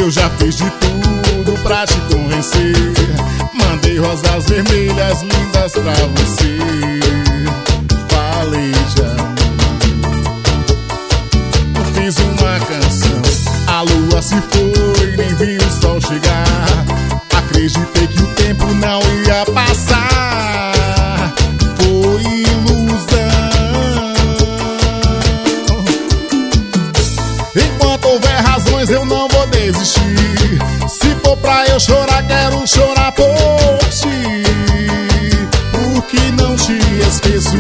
Eu já fiz de tudo pra te convencer. Mandei rosas vermelhas lindas pra você. Falei de amor. Eu fiz uma canção, a lua se foi, nem vi o sol chegar. Acreditei que o tempo não ia passar. Foi ilusão. Enquanto houver razões eu não vou desistir. Se for pra eu chorar, quero chorar por ti, porque não te esqueço.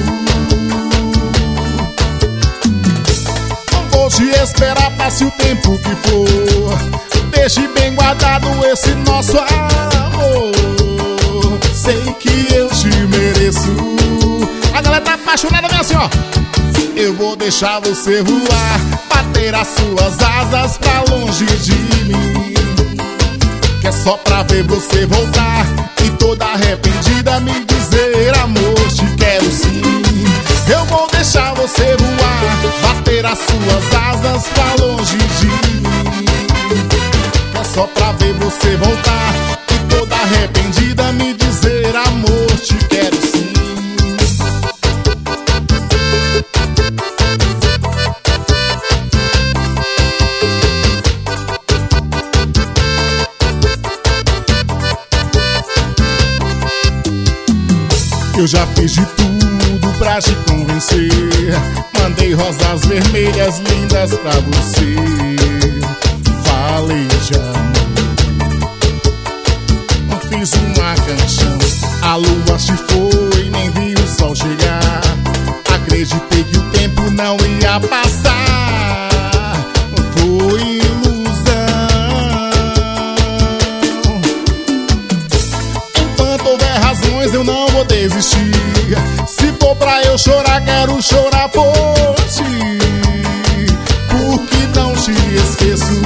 Não vou te esperar, passe o tempo que for. Deixe bem guardado esse nosso amor. Sei que eu te mereço. A galera tá apaixonada, vem assim, ó. Eu vou deixar você voar, bater as suas asas pra longe de mim. Que é só pra ver você voltar e toda arrependida me dizer: amor, te quero sim. Eu vou deixar você voar, bater as suas asas pra longe de mim. Que é só pra ver você voltar e toda arrependida me dizer: amor, te quero sim. Eu já fiz de tudo pra te convencer. Mandei rosas vermelhas lindas pra você. Falei de amor. Eu fiz uma canção, a lua se foi, nem vi o sol chegar. Acreditei que o tempo não ia passar. Foi ilusão. Enquanto houver razões eu não vou desistir. Se for pra eu chorar, quero chorar por ti, porque não te esqueço.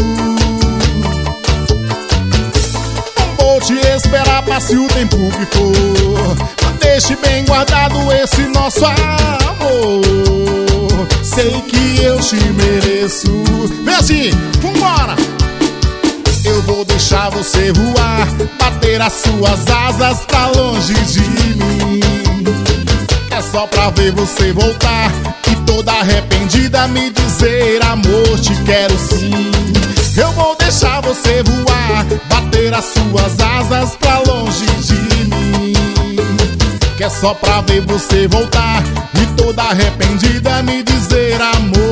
Não vou te esperar, passe o tempo que for. Mas deixe bem guardado esse nosso amor. Sei que eu te mereço. Vem assim, vambora! Eu vou deixar você voar, bater as suas asas pra longe de mim. É só pra ver você voltar e toda arrependida me dizer: amor, te quero sim. Eu vou deixar você voar, bater as suas asas pra longe de mim. Que é só pra ver você voltar e toda arrependida me dizer: amor,